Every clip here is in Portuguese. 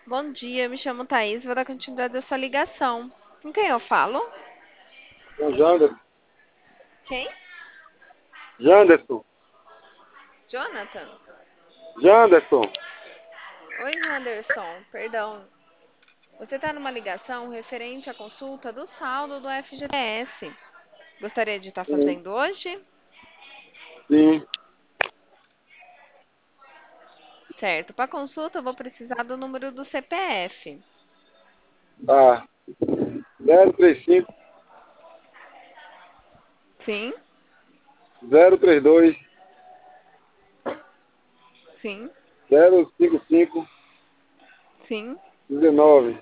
Bom dia, me chamo Thaís, vou dar continuidade à sua ligação. Com quem eu falo? Com Janderson. Quem? Janderson. Jonathan? Janderson. Oi, Janderson, perdão. Você está numa ligação referente à consulta do saldo do FGTS. Gostaria de estar Sim. fazendo hoje? Sim. Certo. Para consulta, eu vou precisar do número do CPF. Tá. 035 Sim, 032 sim, 055 sim. 19.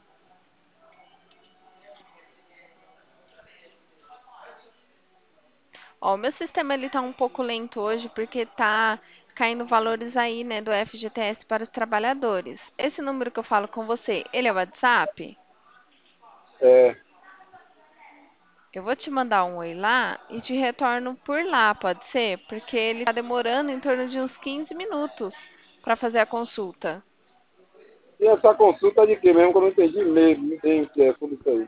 Ó, o meu sistema ele tá um pouco lento hoje porque tá caindo valores aí, né, do FGTS para os trabalhadores. Esse número que eu falo com você, ele é o WhatsApp? É. Eu vou te mandar um oi lá e te retorno por lá, pode ser? Porque ele tá demorando em torno de uns 15 minutos para fazer a consulta. E essa consulta é de quê mesmo? Que eu não entendi mesmo. Não tem que é tudo isso aí.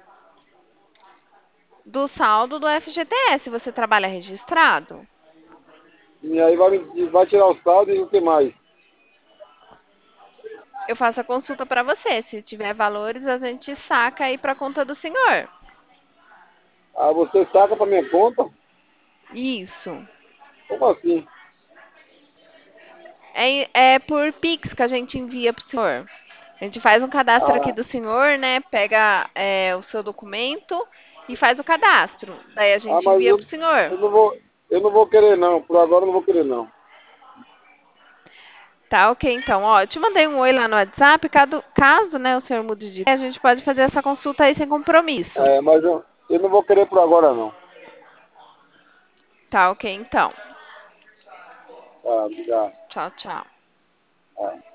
Do saldo do FGTS, você trabalha registrado? E aí vai tirar o saldo e o que mais? Eu faço a consulta para você. Se tiver valores, a gente saca aí para conta do senhor. Ah, você saca pra minha conta? Isso. Como assim? É por Pix que a gente envia para o senhor. A gente faz um cadastro aqui Ah, do senhor, né? Pega o seu documento e faz o cadastro. Daí a gente mas envia para o senhor. eu não vou querer não. Por agora eu não vou querer não. Tá, ok, então. Ó, eu te mandei um oi lá no WhatsApp. Caso, né, o senhor mude de ideia, a gente pode fazer essa consulta aí sem compromisso. É, mas eu não vou querer por agora não. Tá, ok, então. Tá, obrigado. Tchau, tchau. Tá.